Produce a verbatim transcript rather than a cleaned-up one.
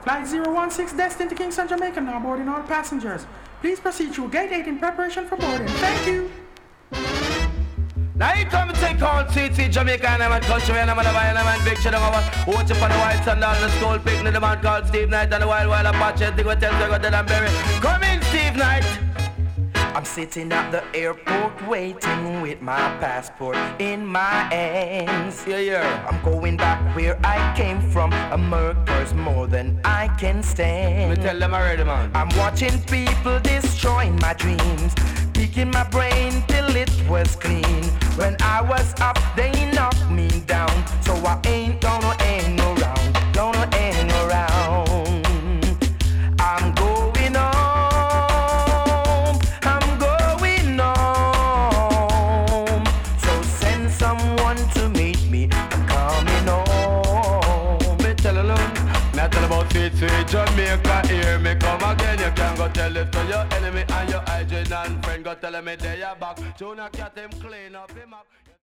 Flight zero one six destined to Kingston, Jamaica, now boarding all passengers. Please proceed through gate eight in preparation for boarding. Thank you. Now you come and take all T T Jamaica and I'm a country and I'm a man, I'm a big shit over. Watch up on the white sand on the skull picnic, the man called Steve Knight and the wild wild Apache. Think what tells you got that I'm buried. Come in, Steve Knight. I'm sitting at the airport waiting with my passport in my hands. Yeah, yeah. I'm going back where I came from. America's more than I can stand. Me tell them already, man. I'm watching people destroying my dreams, picking my brain till it was clean. When I was up, they knocked me down. So I ain't gonna hang around, gonna hang around. I'm going home, I'm going home. So send someone to meet me, I'm coming home. Me tell alone, me I tell about sweet, sweet Jamaica. Here me come again, you can go tell it to your enemy and your hygiene and friend. Go tell me they are back. Tuna cat him clean up him up.